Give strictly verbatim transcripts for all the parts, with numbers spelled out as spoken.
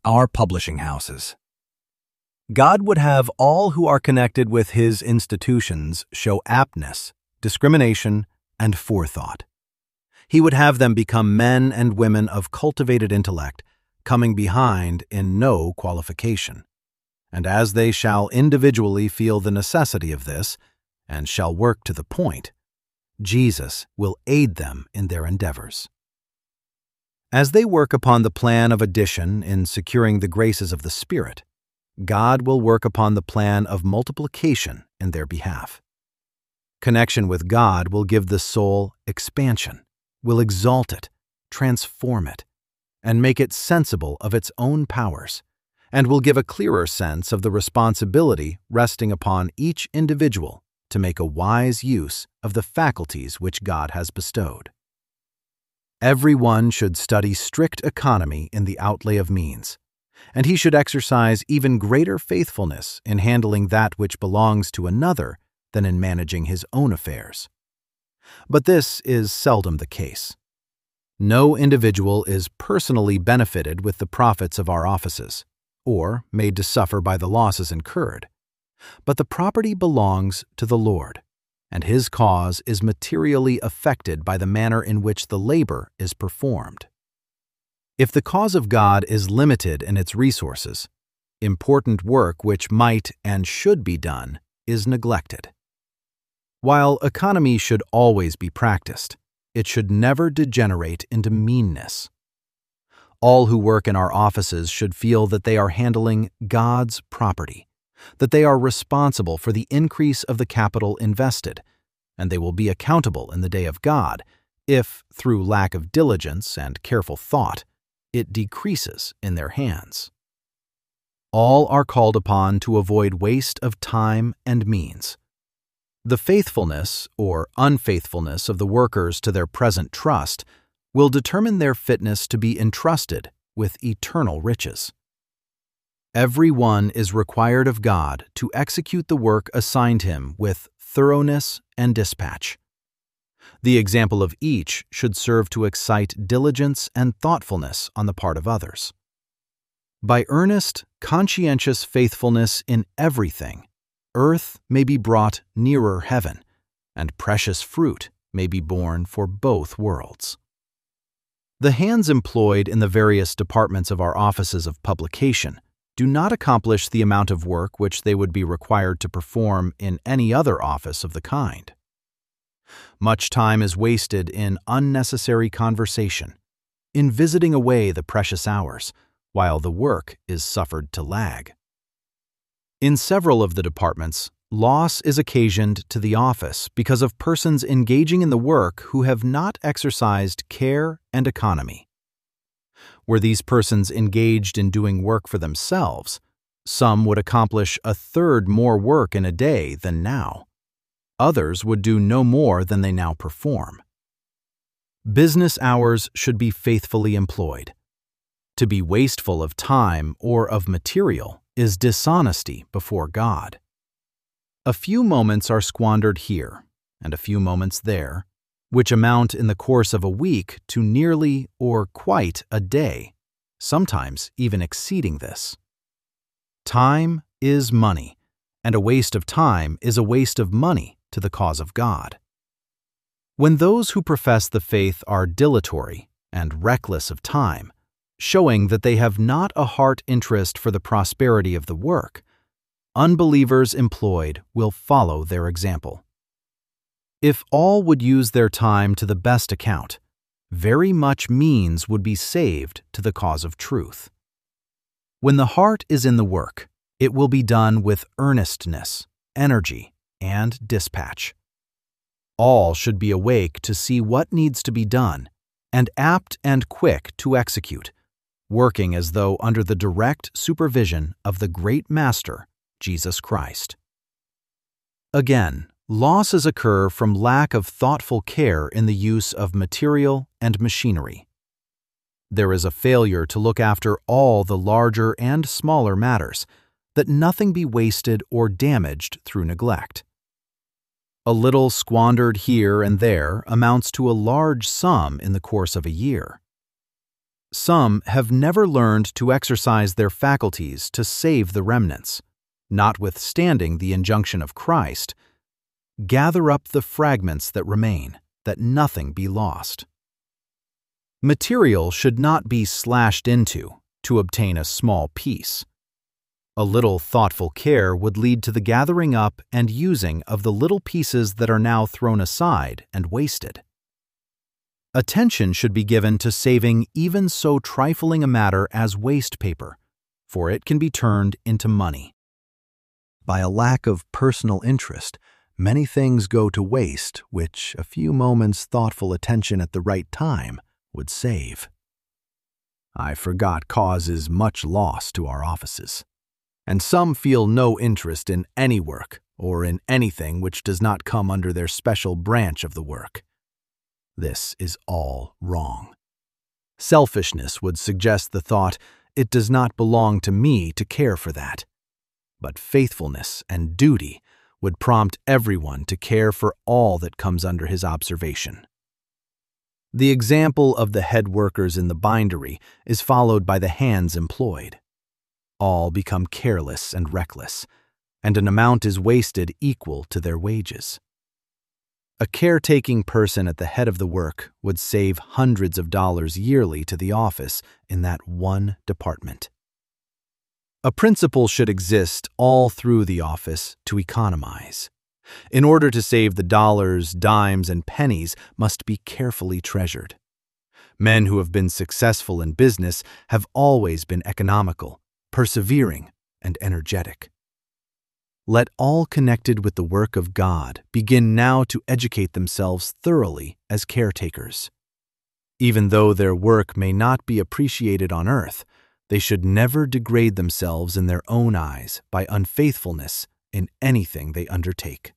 our publishing houses. God would have all who are connected with His institutions show aptness, discrimination, and forethought. He would have them become men and women of cultivated intellect, coming behind in no qualification. And as they shall individually feel the necessity of this, and shall work to the point, Jesus will aid them in their endeavors. As they work upon the plan of addition in securing the graces of the Spirit, God will work upon the plan of multiplication in their behalf. Connection with God will give the soul expansion, will exalt it, transform it, and make it sensible of its own powers, and will give a clearer sense of the responsibility resting upon each individual to make a wise use of the faculties which God has bestowed. Everyone should study strict economy in the outlay of means, and he should exercise even greater faithfulness in handling that which belongs to another than in managing his own affairs. But this is seldom the case. No individual is personally benefited with the profits of our offices, or made to suffer by the losses incurred. But the property belongs to the Lord, and His cause is materially affected by the manner in which the labor is performed. If the cause of God is limited in its resources, important work which might and should be done is neglected. While economy should always be practiced, it should never degenerate into meanness. All who work in our offices should feel that they are handling God's property, that they are responsible for the increase of the capital invested, and they will be accountable in the day of God if, through lack of diligence and careful thought, it decreases in their hands. All are called upon to avoid waste of time and means. The faithfulness or unfaithfulness of the workers to their present trust will determine their fitness to be entrusted with eternal riches. Every one is required of God to execute the work assigned him with thoroughness and dispatch. The example of each should serve to excite diligence and thoughtfulness on the part of others. By earnest, conscientious faithfulness in everything, earth may be brought nearer heaven, and precious fruit may be borne for both worlds. The hands employed in the various departments of our offices of publication do not accomplish the amount of work which they would be required to perform in any other office of the kind. Much time is wasted in unnecessary conversation, in visiting away the precious hours, while the work is suffered to lag. In several of the departments, loss is occasioned to the office because of persons engaging in the work who have not exercised care and economy. Were these persons engaged in doing work for themselves, some would accomplish a third more work in a day than now. Others would do no more than they now perform. Business hours should be faithfully employed. To be wasteful of time or of material is dishonesty before God. A few moments are squandered here, and a few moments there, which amount in the course of a week to nearly or quite a day, sometimes even exceeding this. Time is money, and a waste of time is a waste of money to the cause of God. When those who profess the faith are dilatory and reckless of time, showing that they have not a heart interest for the prosperity of the work, unbelievers employed will follow their example. If all would use their time to the best account, very much means would be saved to the cause of truth. When the heart is in the work, it will be done with earnestness, energy, and dispatch. All should be awake to see what needs to be done, and apt and quick to execute, working as though under the direct supervision of the great Master, Jesus Christ. Again, losses occur from lack of thoughtful care in the use of material and machinery. There is a failure to look after all the larger and smaller matters, that nothing be wasted or damaged through neglect. A little squandered here and there amounts to a large sum in the course of a year. Some have never learned to exercise their faculties to save the remnants, notwithstanding the injunction of Christ, "Gather up the fragments that remain, that nothing be lost." Material should not be slashed into to obtain a small piece. A little thoughtful care would lead to the gathering up and using of the little pieces that are now thrown aside and wasted. Attention should be given to saving even so trifling a matter as waste paper, for it can be turned into money. By a lack of personal interest, many things go to waste which a few moments' thoughtful attention at the right time would save. I forgot causes much loss to our offices, and some feel no interest in any work or in anything which does not come under their special branch of the work. This is all wrong. Selfishness would suggest the thought, it does not belong to me to care for that. But faithfulness and duty would prompt everyone to care for all that comes under his observation. The example of the head workers in the bindery is followed by the hands employed. All become careless and reckless, and an amount is wasted equal to their wages. A caretaking person at the head of the work would save hundreds of dollars yearly to the office in that one department. A principle should exist all through the office to economize. In order to save, the dollars, dimes, and pennies must be carefully treasured. Men who have been successful in business have always been economical, persevering, and energetic. Let all connected with the work of God begin now to educate themselves thoroughly as caretakers. Even though their work may not be appreciated on earth, they should never degrade themselves in their own eyes by unfaithfulness in anything they undertake.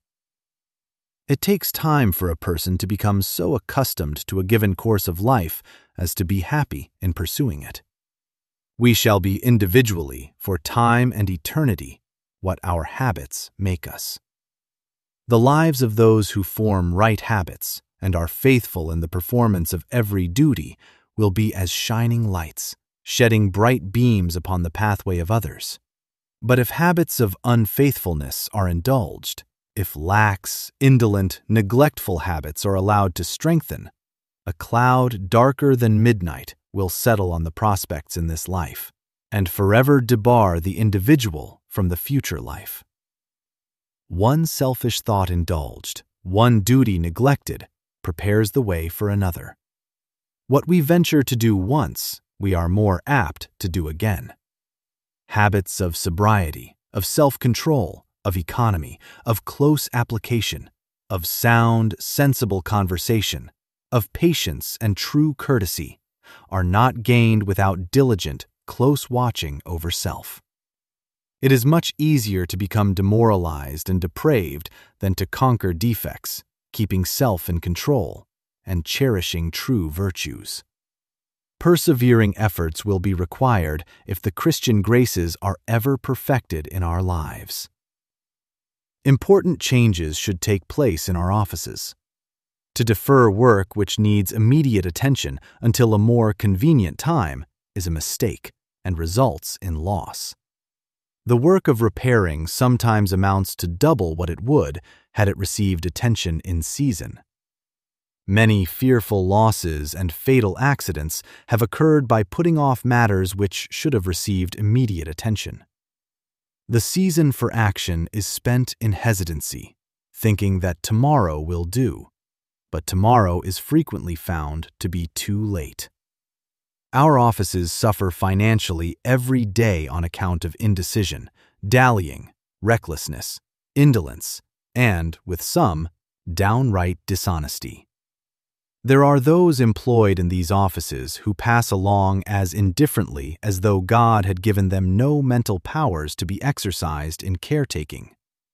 It takes time for a person to become so accustomed to a given course of life as to be happy in pursuing it. We shall be individually, for time and eternity, what our habits make us. The lives of those who form right habits and are faithful in the performance of every duty will be as shining lights, shedding bright beams upon the pathway of others. But if habits of unfaithfulness are indulged, if lax, indolent, neglectful habits are allowed to strengthen, a cloud darker than midnight will settle on the prospects in this life, and forever debar the individual from the future life. One selfish thought indulged, one duty neglected, prepares the way for another. What we venture to do once, we are more apt to do again. Habits of sobriety, of self-control, of economy, of close application, of sound, sensible conversation, of patience and true courtesy, are not gained without diligent, close watching over self. It is much easier to become demoralized and depraved than to conquer defects, keeping self in control, and cherishing true virtues. Persevering efforts will be required if the Christian graces are ever perfected in our lives. Important changes should take place in our offices. To defer work which needs immediate attention until a more convenient time is a mistake and results in loss. The work of repairing sometimes amounts to double what it would had it received attention in season. Many fearful losses and fatal accidents have occurred by putting off matters which should have received immediate attention. The season for action is spent in hesitancy, thinking that tomorrow will do, but tomorrow is frequently found to be too late. Our offices suffer financially every day on account of indecision, dallying, recklessness, indolence, and, with some, downright dishonesty. There are those employed in these offices who pass along as indifferently as though God had given them no mental powers to be exercised in caretaking.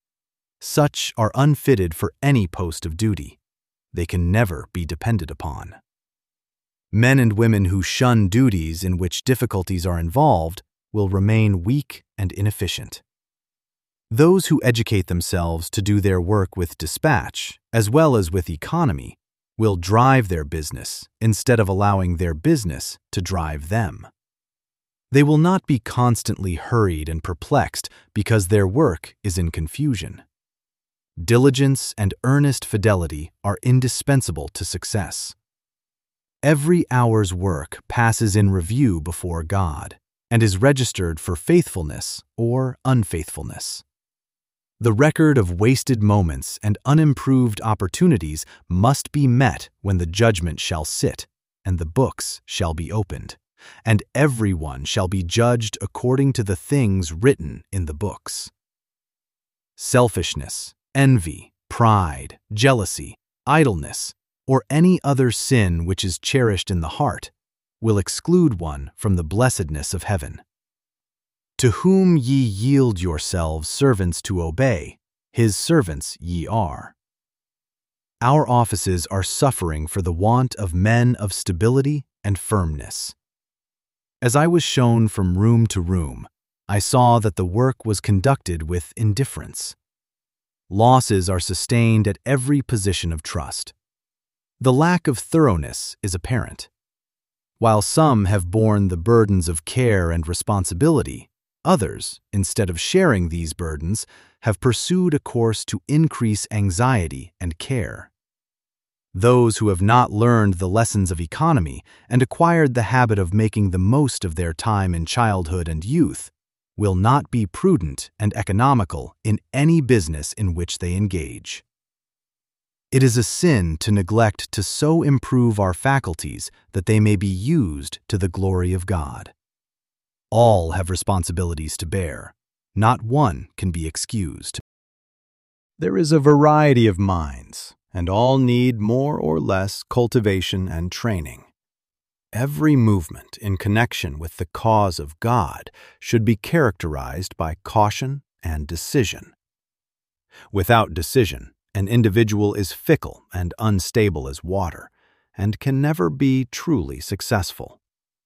Such are unfitted for any post of duty. They can never be depended upon. Men and women who shun duties in which difficulties are involved will remain weak and inefficient. Those who educate themselves to do their work with dispatch, as well as with economy, will drive their business instead of allowing their business to drive them. They will not be constantly hurried and perplexed because their work is in confusion. Diligence and earnest fidelity are indispensable to success. Every hour's work passes in review before God and is registered for faithfulness or unfaithfulness. The record of wasted moments and unimproved opportunities must be met when the judgment shall sit and the books shall be opened, and everyone shall be judged according to the things written in the books. Selfishness, envy, pride, jealousy, idleness, or any other sin which is cherished in the heart will exclude one from the blessedness of heaven. To whom ye yield yourselves servants to obey, his servants ye are. Our offices are suffering for the want of men of stability and firmness. As I was shown from room to room, I saw that the work was conducted with indifference. Losses are sustained at every position of trust. The lack of thoroughness is apparent. While some have borne the burdens of care and responsibility, others, instead of sharing these burdens, have pursued a course to increase anxiety and care. Those who have not learned the lessons of economy and acquired the habit of making the most of their time in childhood and youth will not be prudent and economical in any business in which they engage. It is a sin to neglect to so improve our faculties that they may be used to the glory of God. All have responsibilities to bear. Not one can be excused. There is a variety of minds, and all need more or less cultivation and training. Every movement in connection with the cause of God should be characterized by caution and decision. Without decision, an individual is fickle and unstable as water, and can never be truly successful.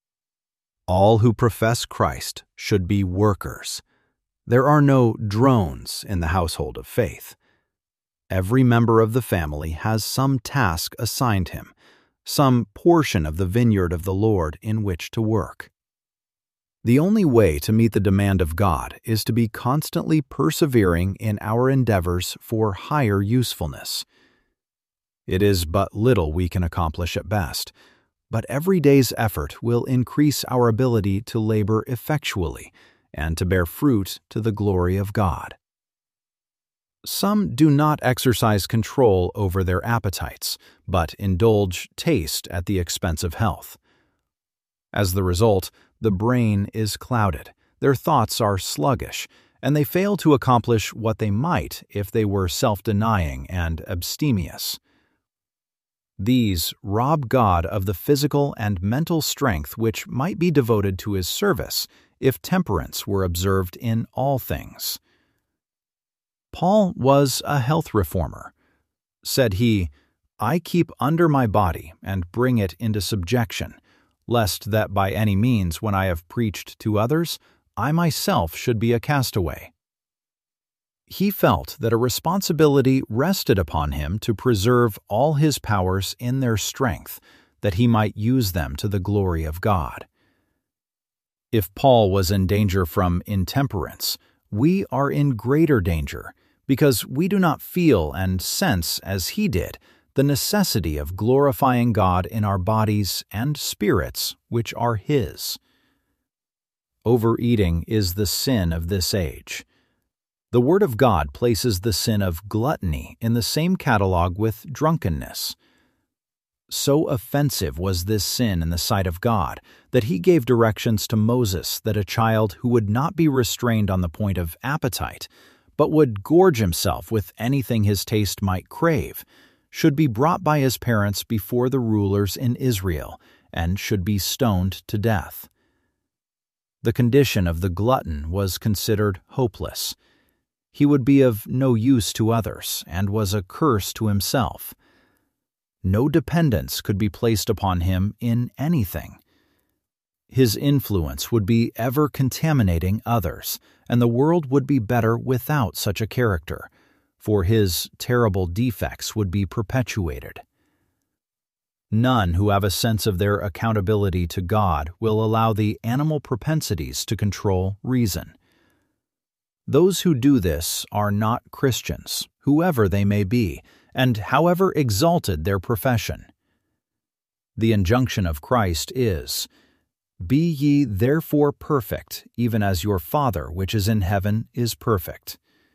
All who profess Christ should be workers. There are no drones in the household of faith. Every member of the family has some task assigned him, some portion of the vineyard of the Lord in which to work. The only way to meet the demand of God is to be constantly persevering in our endeavors for higher usefulness. It is but little we can accomplish at best, but every day's effort will increase our ability to labor effectually and to bear fruit to the glory of God. Some do not exercise control over their appetites, but indulge taste at the expense of health. As the result, the brain is clouded, their thoughts are sluggish, and they fail to accomplish what they might if they were self-denying and abstemious. These rob God of the physical and mental strength which might be devoted to his service if temperance were observed in all things. Paul was a health reformer. Said he, "I keep under my body and bring it into subjection, lest that by any means when I have preached to others, I myself should be a castaway." He felt that a responsibility rested upon him to preserve all his powers in their strength, that he might use them to the glory of God. If Paul was in danger from intemperance, we are in greater danger, because we do not feel and sense, as he did, the necessity of glorifying God in our bodies and spirits, which are his. Overeating is the sin of this age. The Word of God places the sin of gluttony in the same catalog with drunkenness. So offensive was this sin in the sight of God that he gave directions to Moses that a child who would not be restrained on the point of appetite, but would gorge himself with anything his taste might crave, should be brought by his parents before the rulers in Israel and should be stoned to death. The condition of the glutton was considered hopeless. He would be of no use to others and was a curse to himself. No dependence could be placed upon him in anything. His influence would be ever contaminating others, and the world would be better without such a character, for his terrible defects would be perpetuated. None who have a sense of their accountability to God will allow the animal propensities to control reason. Those who do this are not Christians, whoever they may be, and however exalted their profession. The injunction of Christ is, "Be ye therefore perfect, even as your Father which is in heaven is perfect."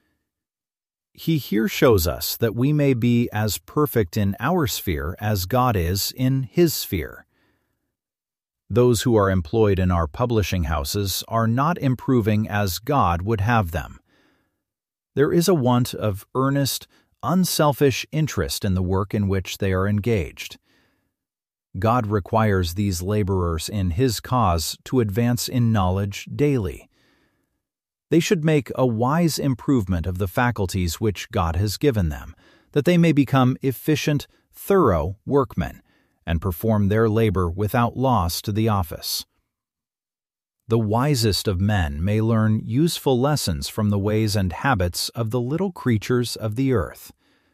He here shows us that we may be as perfect in our sphere as God is in His sphere. Those who are employed in our publishing houses are not improving as God would have them. There is a want of earnest, unselfish interest in the work in which they are engaged. God requires these laborers in His cause to advance in knowledge daily. They should make a wise improvement of the faculties which God has given them, that they may become efficient, thorough workmen, and perform their labor without loss to the office. The wisest of men may learn useful lessons from the ways and habits of the little creatures of the earth.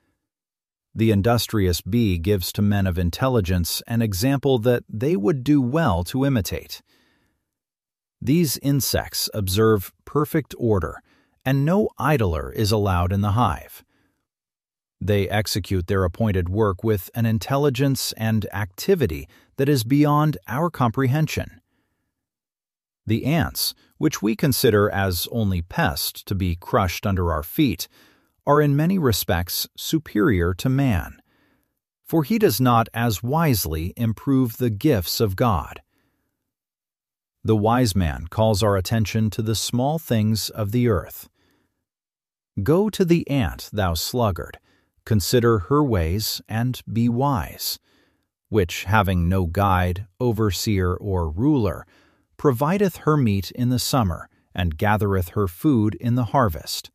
The industrious bee gives to men of intelligence an example that they would do well to imitate. These insects observe perfect order, and no idler is allowed in the hive. They execute their appointed work with an intelligence and activity that is beyond our comprehension. The ants, which we consider as only pests to be crushed under our feet, are in many respects superior to man, for he does not as wisely improve the gifts of God. The wise man calls our attention to the small things of the earth. Go to the ant, thou sluggard, consider her ways, and be wise, which, having no guide, overseer, or ruler, provideth her meat in the summer, and gathereth her food in the harvest.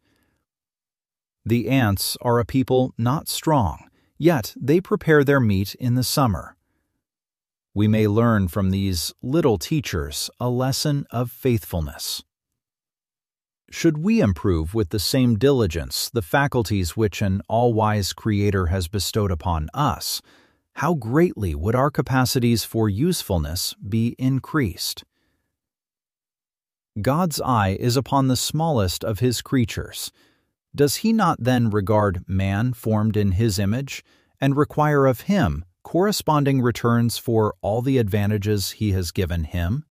The ants are a people not strong, yet they prepare their meat in the summer. We may learn from these little teachers a lesson of faithfulness. Should we improve with the same diligence the faculties which an all-wise Creator has bestowed upon us, how greatly would our capacities for usefulness be increased? God's eye is upon the smallest of His creatures. Does He not then regard man formed in His image, and require of him corresponding returns for all the advantages He has given him?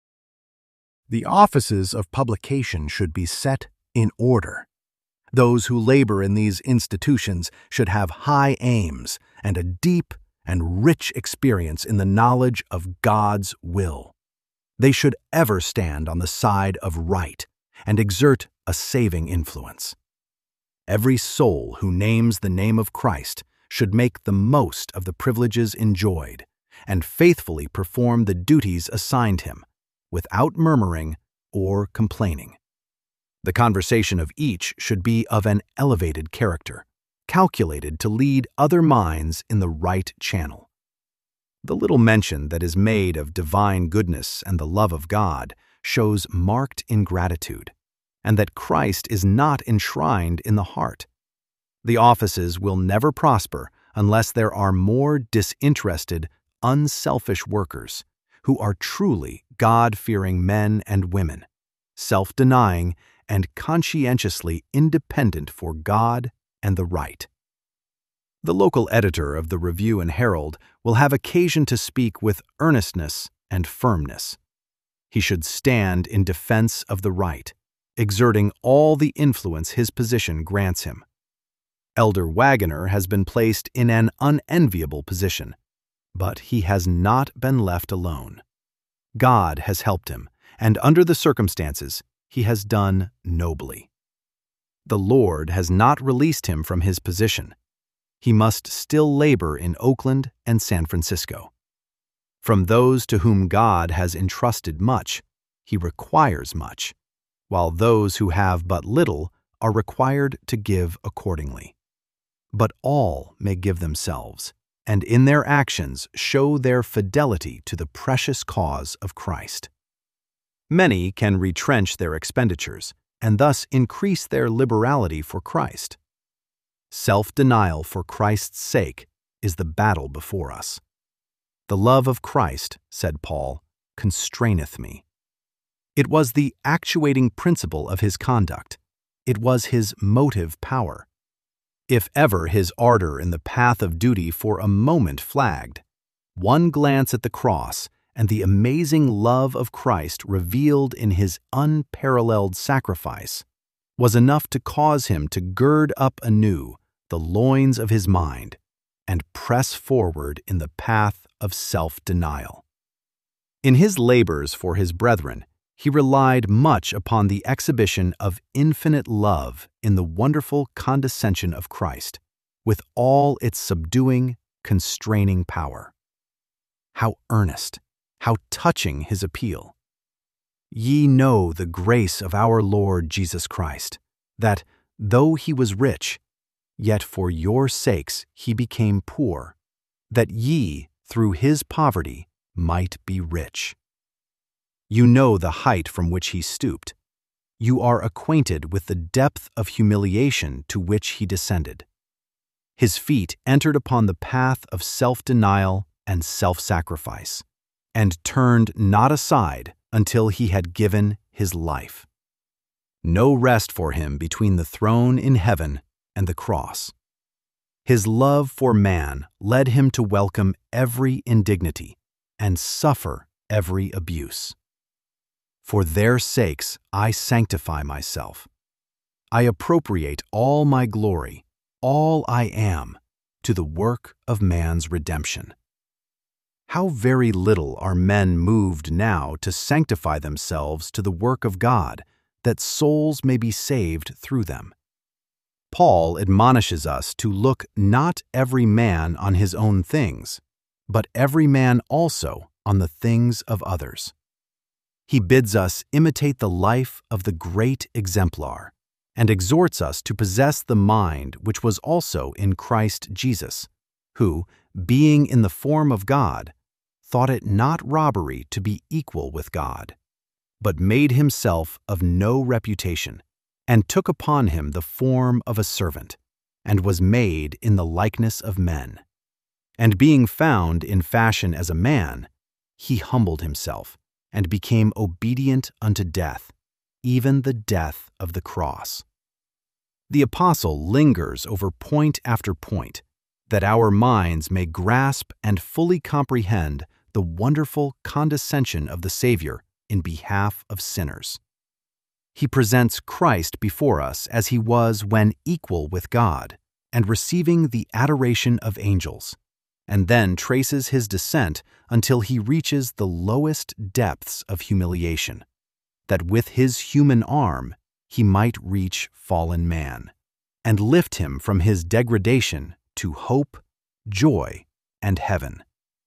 The offices of publication should be set in order. Those who labor in these institutions should have high aims and a deep and rich experience in the knowledge of God's will. They should ever stand on the side of right and exert a saving influence. Every soul who names the name of Christ should make the most of the privileges enjoyed and faithfully perform the duties assigned him, without murmuring or complaining. The conversation of each should be of an elevated character, calculated to lead other minds in the right channel. The little mention that is made of divine goodness and the love of God shows marked ingratitude, and that Christ is not enshrined in the heart. The offices will never prosper unless there are more disinterested, unselfish workers who are truly God-fearing men and women, self-denying and conscientiously independent for God and the right. The local editor of the Review and Herald will have occasion to speak with earnestness and firmness. He should stand in defense of the right, exerting all the influence his position grants him. Elder Wagoner has been placed in an unenviable position, but he has not been left alone. God has helped him, and under the circumstances, he has done nobly. The Lord has not released him from his position. He must still labor in Oakland and San Francisco. From those to whom God has entrusted much, he requires much, while those who have but little are required to give accordingly. But all may give themselves, and in their actions show their fidelity to the precious cause of Christ. Many can retrench their expenditures, and thus increase their liberality for Christ. Self-denial for Christ's sake is the battle before us. The love of Christ, said Paul, constraineth me. It was the actuating principle of his conduct. It was his motive power. If ever his ardor in the path of duty for a moment flagged, one glance at the cross and the amazing love of Christ revealed in his unparalleled sacrifice was enough to cause him to gird up anew the loins of his mind and press forward in the path of self-denial. In his labors for his brethren, he relied much upon the exhibition of infinite love in the wonderful condescension of Christ, with all its subduing, constraining power. How earnest, how touching his appeal! Ye know the grace of our Lord Jesus Christ, that, though he was rich, yet for your sakes he became poor, that ye, through his poverty, might be rich. You know the height from which he stooped. You are acquainted with the depth of humiliation to which he descended. His feet entered upon the path of self-denial and self-sacrifice, and turned not aside until he had given his life. No rest for him between the throne in heaven and the cross. His love for man led him to welcome every indignity and suffer every abuse. For their sakes I sanctify myself. I appropriate all my glory, all I am, to the work of man's redemption. How very little are men moved now to sanctify themselves to the work of God, that souls may be saved through them. Paul admonishes us to look not every man on his own things, but every man also on the things of others. He bids us imitate the life of the great exemplar, and exhorts us to possess the mind which was also in Christ Jesus, who, being in the form of God, thought it not robbery to be equal with God, but made himself of no reputation, and took upon him the form of a servant, and was made in the likeness of men. And being found in fashion as a man, he humbled himself, and became obedient unto death, even the death of the cross. The apostle lingers over point after point, that our minds may grasp and fully comprehend the wonderful condescension of the Savior in behalf of sinners. He presents Christ before us as he was when equal with God and receiving the adoration of angels, and then traces his descent until he reaches the lowest depths of humiliation, that with his human arm he might reach fallen man, and lift him from his degradation to hope, joy, and heaven.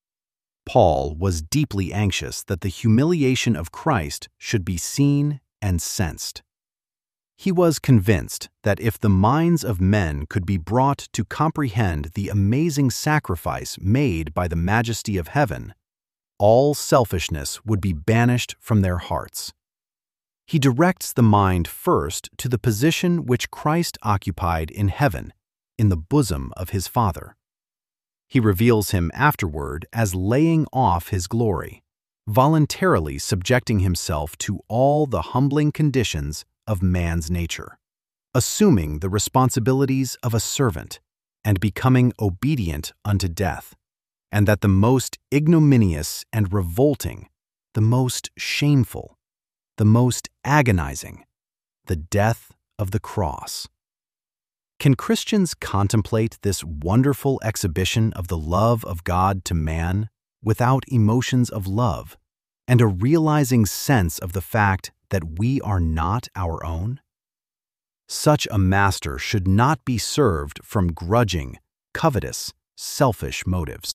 Paul was deeply anxious that the humiliation of Christ should be seen and sensed. He was convinced that if the minds of men could be brought to comprehend the amazing sacrifice made by the majesty of heaven, all selfishness would be banished from their hearts. He directs the mind first to the position which Christ occupied in heaven, in the bosom of his Father. He reveals him afterward as laying off his glory, voluntarily subjecting himself to all the humbling conditions of man's nature, assuming the responsibilities of a servant, and becoming obedient unto death, and that the most ignominious and revolting, the most shameful, the most agonizing, the death of the cross. Can Christians contemplate this wonderful exhibition of the love of God to man without emotions of love and a realizing sense of the fact that we are not our own? Such a master should not be served from grudging, covetous, selfish motives.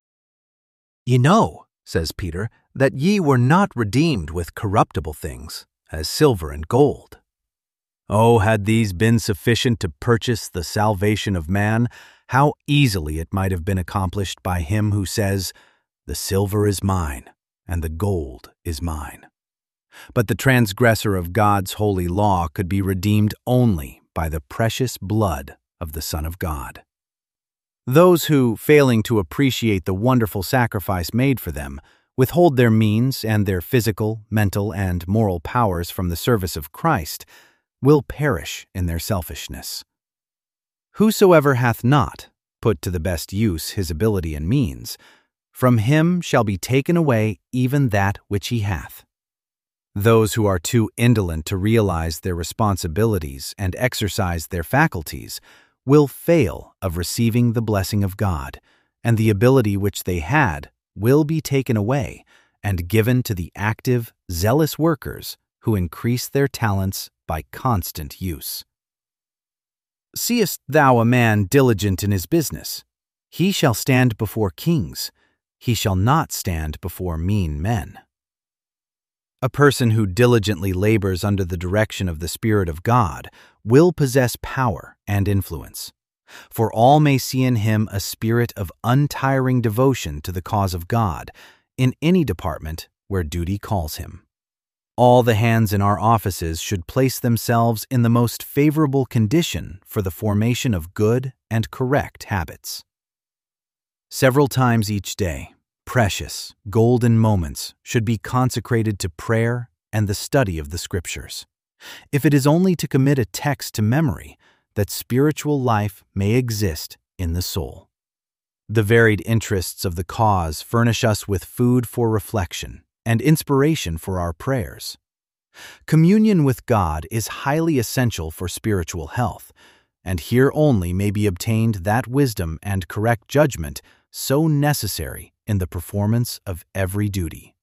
Ye know, says Peter, that ye were not redeemed with corruptible things, as silver and gold. Oh, had these been sufficient to purchase the salvation of man, how easily it might have been accomplished by him who says, "The silver is mine, and the gold is mine." But the transgressor of God's holy law could be redeemed only by the precious blood of the Son of God. Those who, failing to appreciate the wonderful sacrifice made for them, withhold their means and their physical, mental, and moral powers from the service of Christ, will perish in their selfishness. Whosoever hath not put to the best use his ability and means, from him shall be taken away even that which he hath. Those who are too indolent to realize their responsibilities and exercise their faculties will fail of receiving the blessing of God, and the ability which they had will be taken away and given to the active, zealous workers who increase their talents by constant use. Seest thou a man diligent in his business? He shall stand before kings. He shall not stand before mean men. A person who diligently labors under the direction of the Spirit of God will possess power and influence, for all may see in him a spirit of untiring devotion to the cause of God in any department where duty calls him. All the hands in our offices should place themselves in the most favorable condition for the formation of good and correct habits. Several times each day, precious, golden moments should be consecrated to prayer and the study of the Scriptures, if it is only to commit a text to memory, that spiritual life may exist in the soul. The varied interests of the cause furnish us with food for reflection and inspiration for our prayers. Communion with God is highly essential for spiritual health, and here only may be obtained that wisdom and correct judgment so necessary in the performance of every duty.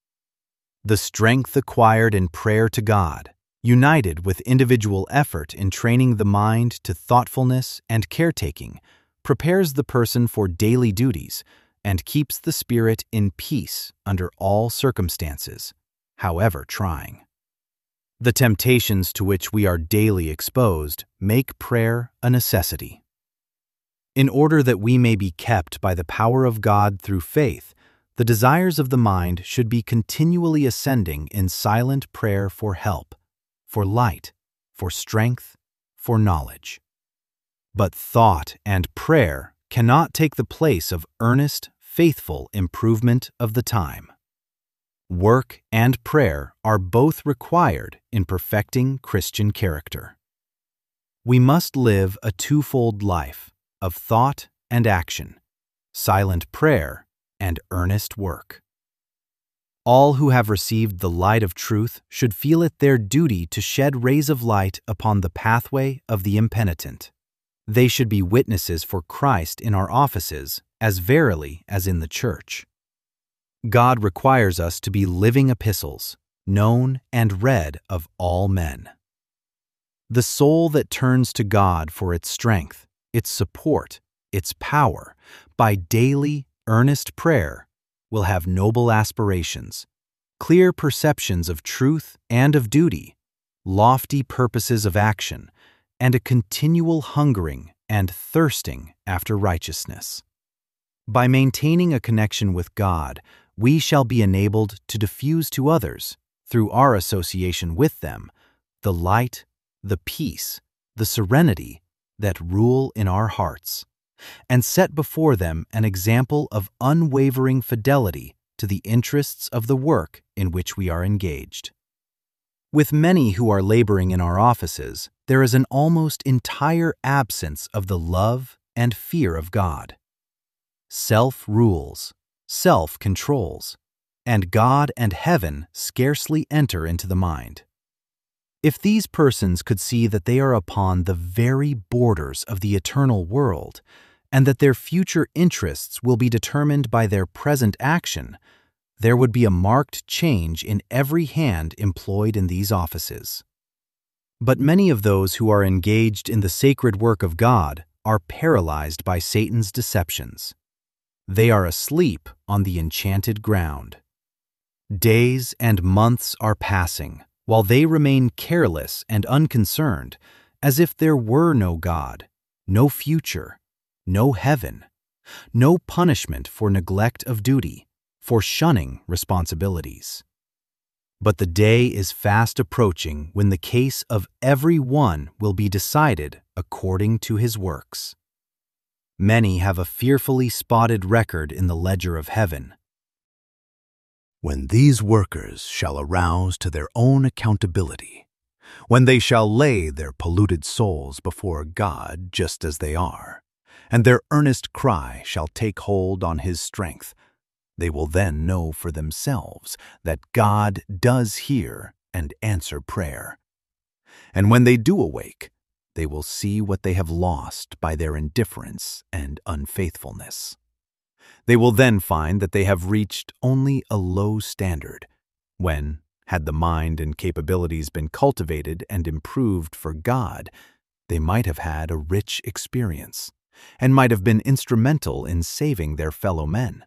The strength acquired in prayer to God, united with individual effort in training the mind to thoughtfulness and caretaking, prepares the person for daily duties and keeps the spirit in peace under all circumstances, however trying. The temptations to which we are daily exposed make prayer a necessity. In order that we may be kept by the power of God through faith, the desires of the mind should be continually ascending in silent prayer for help, for light, for strength, for knowledge. But thought and prayer cannot take the place of earnest, faithful improvement of the time. Work and prayer are both required in perfecting Christian character. We must live a twofold life of thought and action, silent prayer and earnest work. All who have received the light of truth should feel it their duty to shed rays of light upon the pathway of the impenitent. They should be witnesses for Christ in our offices as verily as in the church. God requires us to be living epistles, known and read of all men. The soul that turns to God for its strength, its support, its power, by daily, earnest prayer, will have noble aspirations, clear perceptions of truth and of duty, lofty purposes of action, and a continual hungering and thirsting after righteousness. By maintaining a connection with God, we shall be enabled to diffuse to others, through our association with them, the light, the peace, the serenity that rule in our hearts, and set before them an example of unwavering fidelity to the interests of the work in which we are engaged. With many who are laboring in our offices, there is an almost entire absence of the love and fear of God. Self rules, self controls, and God and heaven scarcely enter into the mind. If these persons could see that they are upon the very borders of the eternal world, and that their future interests will be determined by their present action, there would be a marked change in every hand employed in these offices. But many of those who are engaged in the sacred work of God are paralyzed by Satan's deceptions. They are asleep on the enchanted ground. Days and months are passing, while they remain careless and unconcerned, as if there were no God, no future, no heaven, no punishment for neglect of duty, for shunning responsibilities. But the day is fast approaching when the case of every one will be decided according to his works. Many have a fearfully spotted record in the ledger of heaven. When these workers shall arouse to their own accountability, when they shall lay their polluted souls before God just as they are, and their earnest cry shall take hold on His strength, they will then know for themselves that God does hear and answer prayer. And when they do awake, they will see what they have lost by their indifference and unfaithfulness. They will then find that they have reached only a low standard, when, had the mind and capabilities been cultivated and improved for God, they might have had a rich experience, and might have been instrumental in saving their fellow men.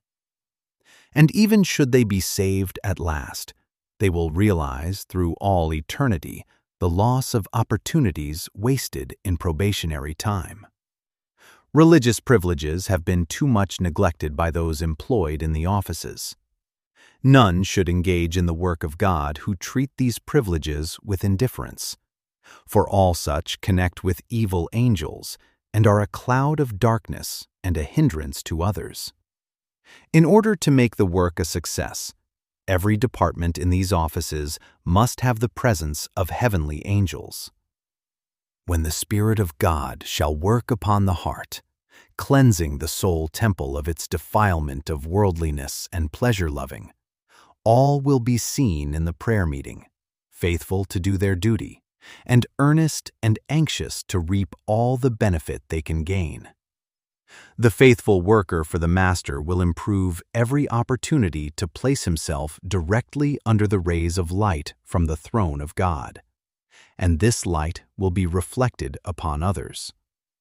And even should they be saved at last, they will realize through all eternity the loss of opportunities wasted in probationary time. Religious privileges have been too much neglected by those employed in the offices. None should engage in the work of God who treat these privileges with indifference, for all such connect with evil angels and are a cloud of darkness and a hindrance to others. In order to make the work a success, every department in these offices must have the presence of heavenly angels. When the Spirit of God shall work upon the heart, cleansing the soul temple of its defilement of worldliness and pleasure-loving, all will be seen in the prayer meeting, faithful to do their duty, and earnest and anxious to reap all the benefit they can gain. The faithful worker for the Master will improve every opportunity to place himself directly under the rays of light from the throne of God, and this light will be reflected upon others.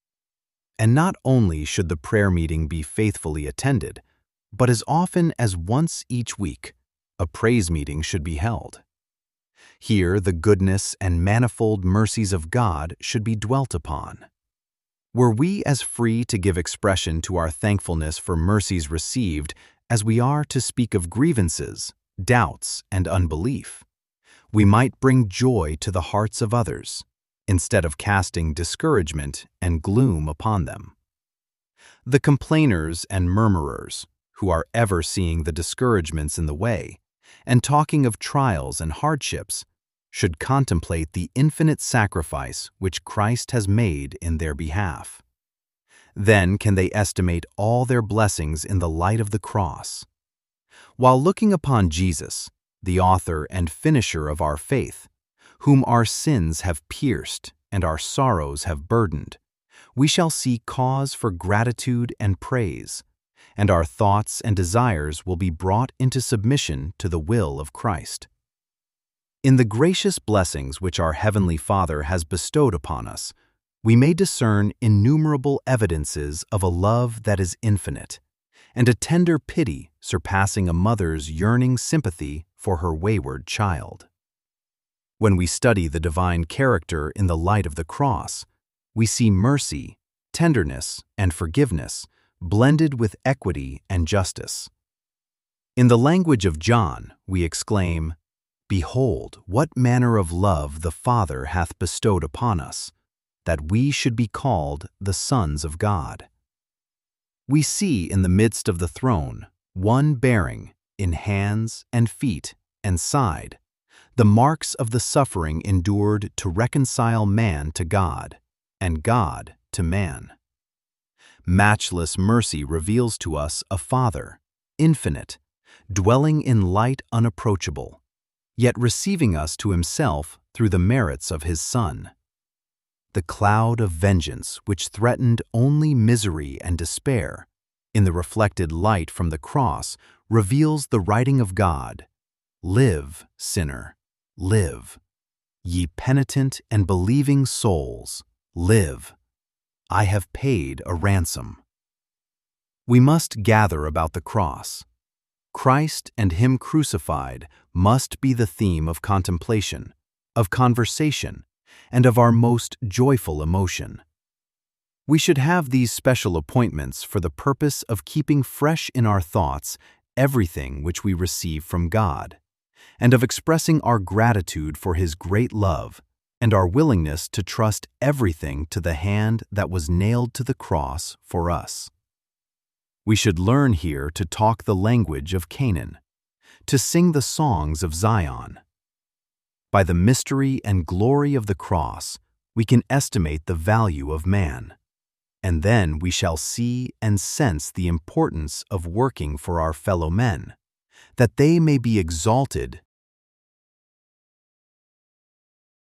And not only should the prayer meeting be faithfully attended, but as often as once each week, a praise meeting should be held. Here the goodness and manifold mercies of God should be dwelt upon. Were we as free to give expression to our thankfulness for mercies received as we are to speak of grievances, doubts, and unbelief, we might bring joy to the hearts of others, instead of casting discouragement and gloom upon them. The complainers and murmurers, who are ever seeing the discouragements in the way, and talking of trials and hardships, should contemplate the infinite sacrifice which Christ has made in their behalf. Then can they estimate all their blessings in the light of the cross. While looking upon Jesus, the author and finisher of our faith, whom our sins have pierced and our sorrows have burdened, we shall see cause for gratitude and praise, and our thoughts and desires will be brought into submission to the will of Christ. In the gracious blessings which our Heavenly Father has bestowed upon us, we may discern innumerable evidences of a love that is infinite, and a tender pity surpassing a mother's yearning sympathy for her wayward child. When we study the divine character in the light of the cross, we see mercy, tenderness, and forgiveness blended with equity and justice. In the language of John, we exclaim, "Behold, what manner of love the Father hath bestowed upon us, that we should be called the sons of God." We see in the midst of the throne one bearing, in hands and feet and side, the marks of the suffering endured to reconcile man to God, and God to man. Matchless mercy reveals to us a Father, infinite, dwelling in light unapproachable, yet receiving us to Himself through the merits of His Son. The cloud of vengeance which threatened only misery and despair, in the reflected light from the cross, reveals the writing of God, "Live, sinner, live. Ye penitent and believing souls, live. I have paid a ransom." We must gather about the cross. Christ and Him crucified must be the theme of contemplation, of conversation, and of our most joyful emotion. We should have these special appointments for the purpose of keeping fresh in our thoughts everything which we receive from God, and of expressing our gratitude for His great love and our willingness to trust everything to the hand that was nailed to the cross for us. We should learn here to talk the language of Canaan, to sing the songs of Zion. By the mystery and glory of the cross, we can estimate the value of man, and then we shall see and sense the importance of working for our fellow men, that they may be exalted